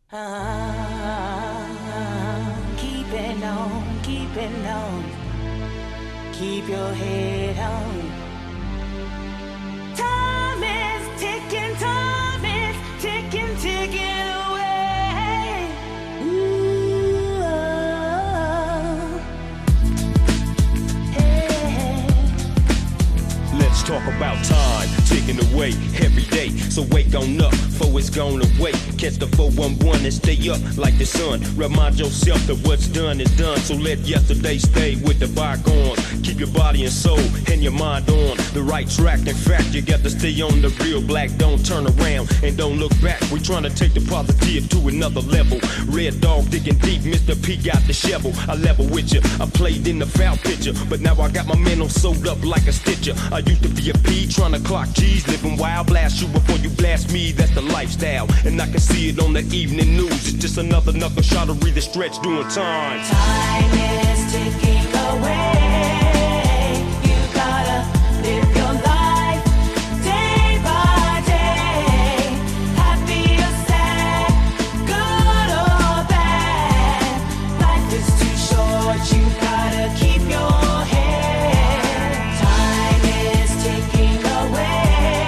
Keeping on, keep your head on. Time is ticking, ticking away. Ooh, oh. Hey. Let's talk about time ticking away every day. So wake on up, for it's gone away. Catch the 411 and stay up like the sun. Remind yourself that what's done is done. So let yesterday stay with the bygones. Keep your body and soul and your mind on the right track. In fact, you got to stay on the real black. Don't turn around and don't look back. We're trying to take the positive to another level. Red dog digging deep, Mr. P got the shovel. I level with you, I played in the foul picture, but now I got my mental sewed up like a stitcher. I used to be a P trying to clock G's, living wild. Blast you before you blast me, that's the lifestyle. And I can see it on the evening news. It's just another knuckle shot to read the stretch doing time. Time is ticking away. You gotta live your life day by day. Happy or sad, good or bad. Life is too short, you gotta keep your head. Time is ticking away.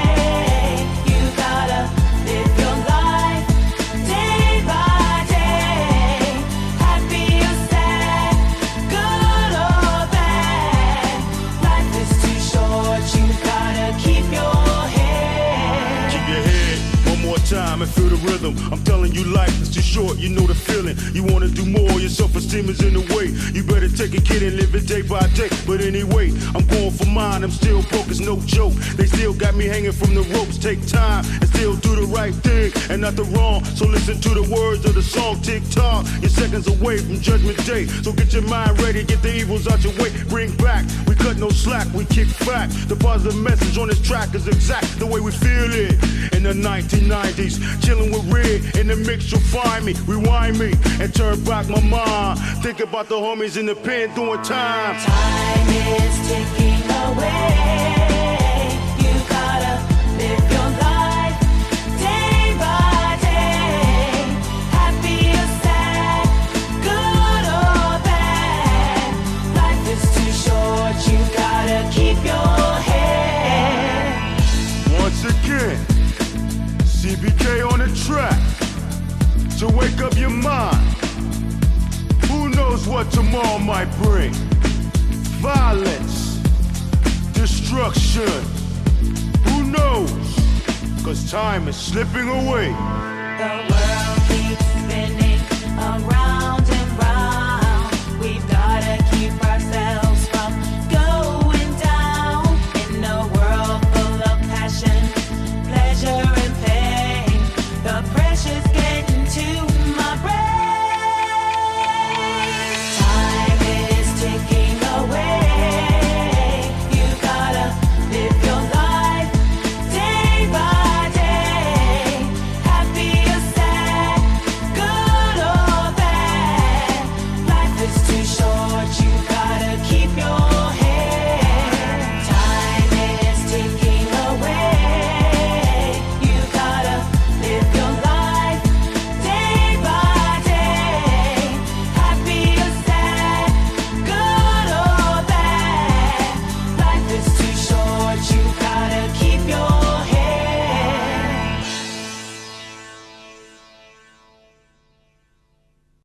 You gotta live your life day by day. Happy or sad, good or bad. Life is too short, you gotta keep your head. Keep your head one more time and feel the rhythm. I'm telling you, life is too short, you know the feeling. You wanna do more, your self-esteem is in the way. You better take a kid and live it day by day. But anyway, I'm going for mine, I'm still broke, it's no joke. They still got me hanging from the ropes. Take time and still do the right thing and not the wrong. So listen to the words of the song, tick tock. You're seconds away from judgment day. So get your mind ready, get the evils out your way. Bring back, we cut no slack, we kick back. The positive message on this track is exact the way we feel it. In the 1990s, chilling with Red, in the mix you'll find me. Rewind me and turn back my mind. Think about the homies in the pen doing time. Time is ticking away. You gotta live your life day by day. Happy or sad, good or bad. Life is too short, you gotta keep your head. Once again, CBK on the track. To wake up your mind. Who knows what tomorrow might bring? Violence, destruction. Who knows? 'Cause time is slipping away. The